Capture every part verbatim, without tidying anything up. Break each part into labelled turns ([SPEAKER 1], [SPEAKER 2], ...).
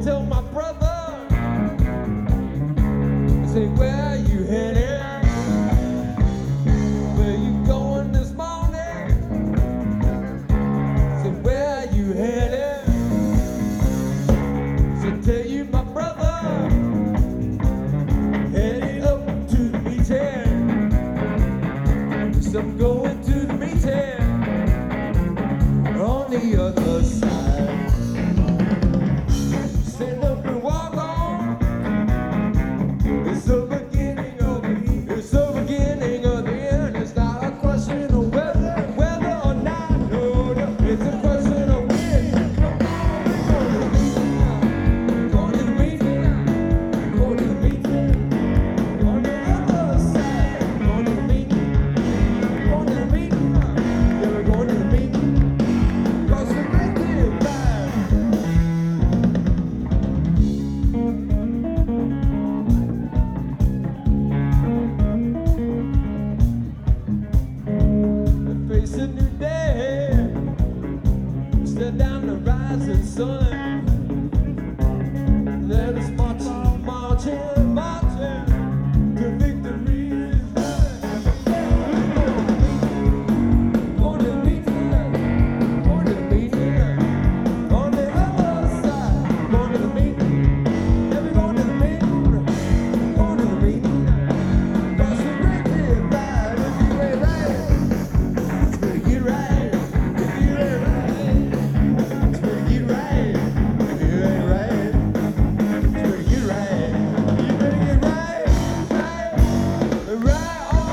[SPEAKER 1] tell my brother, say, where are you headed? Where you going this morning? Say, where are you headed? So tell you my brother, heading up to the meeting. So I'm going to the meeting on the other side. Stand up and walk on. It's the beginning of the it's the beginning of the end. It's not a question of whether, whether or not. No, no, it's a question of when. Come on, go to the meeting. Go to the meeting. On the other side. Go to the meeting. Go to the meeting. Yeah, we're going to the meeting. Cross the great divide. Face a new day, stare down the rising sun. Let us march on, marching, marching to victory is done. Go to the meeting, go to the meeting, on the other side. Go to the meeting, yeah, we go to the meeting, go to the meeting. Cross the great divide. If you ain't right, better get right. If you ain't right, better get right. If you ain't right, better get right. You better get right, right, right on.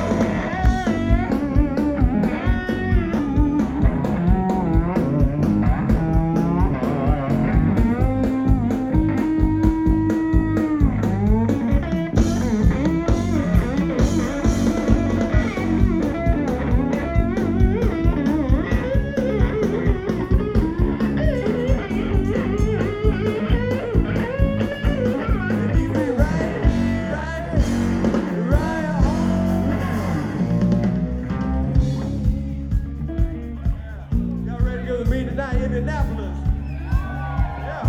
[SPEAKER 1] If you ain't right, right, right on. Y'all ready to go to the meeting tonight in Indianapolis? Yeah,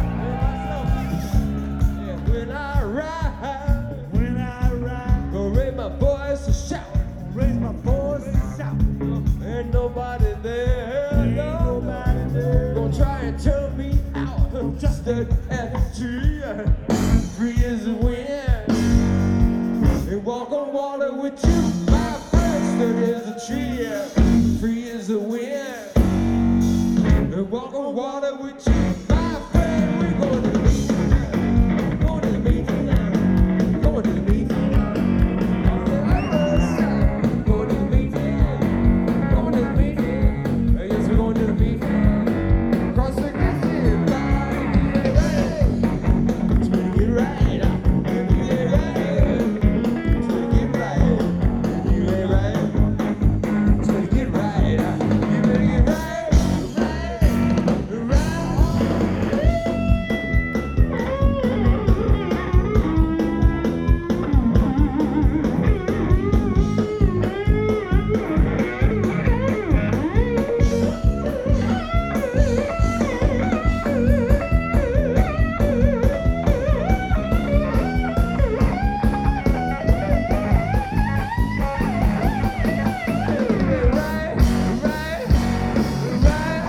[SPEAKER 1] yeah, when I ride, when I ride, gonna raise my voice and shout, raise my voice and shout. Ain't nobody there, ain't nobody there, gonna try and turn me out. Just a tree, free as the wind, and walk on water with you, my friend. Steady as a tree, free as the wind, and walk on water with you, my friend. We're going to the meeting, going to the meeting, going to the meeting. On the other side, going to the meeting, going to the meeting. Yes, we're going to the meeting. Cross the great divide. It's gonna get right. If you ain't right, it's gonna get right. If you ain't right, it's gonna get right. You better get right, right, right on. Right, right, right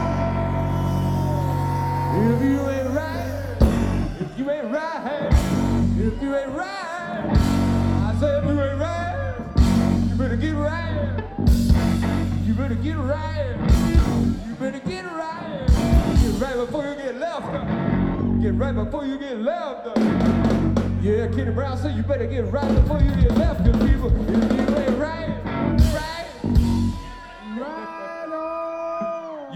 [SPEAKER 1] on. If you ain't right, if you ain't right, if you ain't right, I said if you ain't right, you better get right. You better get right. You better get right. Get right before you get left. Get right before you get left. Yeah, Kenny Brown said you better get right before you get left, good people. If you